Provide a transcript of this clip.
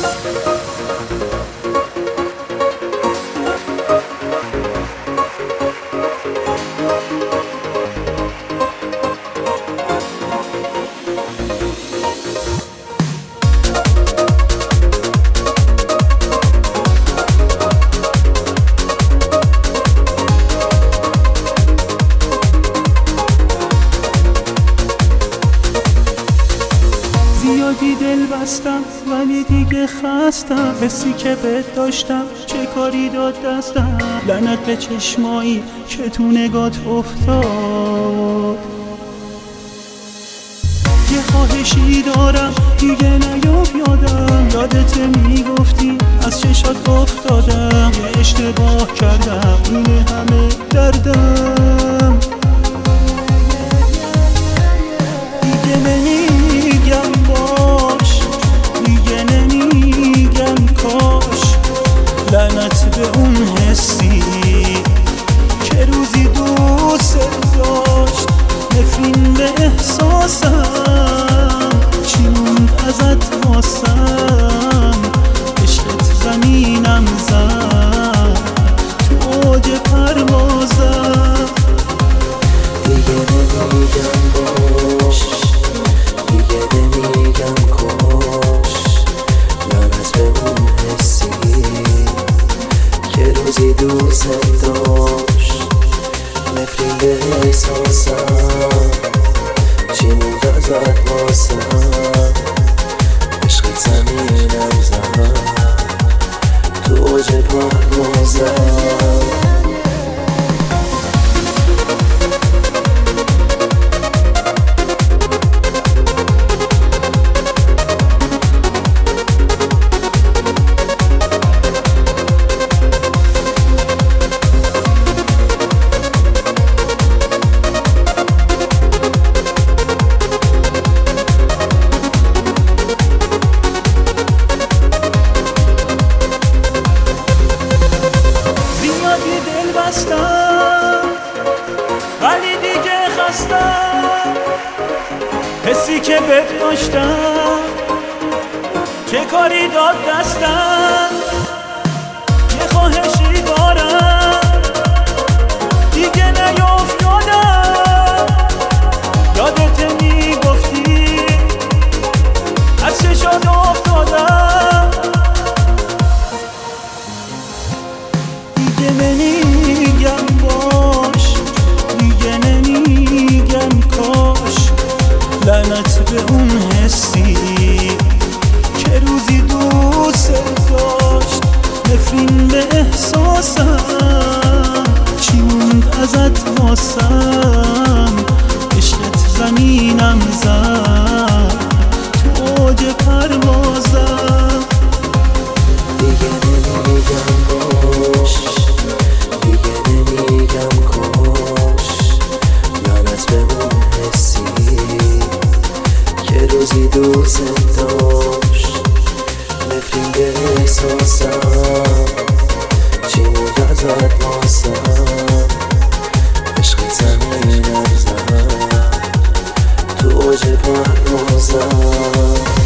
زیادی دل بستم ولی دیگه خستم، حسی که بهت داشتم چه کاری داد دستم. لعنت به چشمایی که تو نگات افتاد. یه خواهشی دارم دیگه نیاف یادم، یادت میگفتی از چشات افتادم. یه اشتباه کردم این همه دردم، دیگه نمیگم باش، دیگه نمیگم کاش. لعنت به اون حسی که روزی دوست داشت، نفرین به احساسم چی موند ازت واسم. عشقت زمینم زد تو اوج پروازم. دیگه نمیگم باش، دیگه نمیگم کاش. لعنت به اون حسی که روزی دوست داشت، نفرین به احساسم چی موند ازت واسم. عشقت زمینم زد تو اوج پروازم. ولی دیگه خستم، حسی که بهت داشتم چه کاری داد دستم. یه خواهشی دارم دیگه نیاف یادم، یادت میگفتی از چشات افتادم. دیگه نمیگم باش، دیگه نمیگم کاش. لعنت به اون حسی که روزی دوست داشت، نفرین به احساسم چی موند ازت واسم. عشقت زمینم زد تو اوج پروازم. دیگه نمیگم باش، دیگه نمیگم کاش. لعنت به اون حسی که روزی دوست داشت، نفرین به احساسم چی موند ازت واسم. عشقت زمینم زد تو اوج پروازم.